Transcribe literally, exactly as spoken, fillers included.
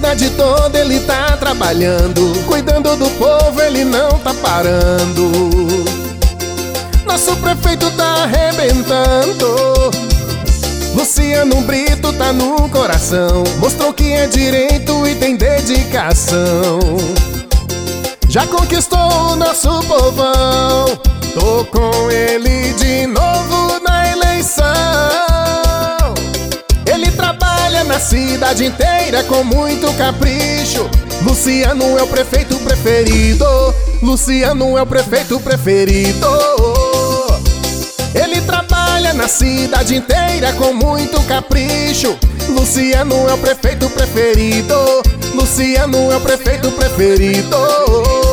cidade toda ele tá trabalhando, cuidando do povo, ele não tá parando. Nosso prefeito tá arrebentando. Luciano Brito tá no coração, mostrou que é direito e tem dedicação. Já conquistou o nosso povão, tô com ele de novo na eleição. Ele trabalha na cidade inteira com muito capricho. Luciano é o prefeito preferido, Luciano é o prefeito preferido. Ele trabalha na cidade inteira com muito capricho. Luciano é o prefeito preferido, Luciano é o prefeito preferido.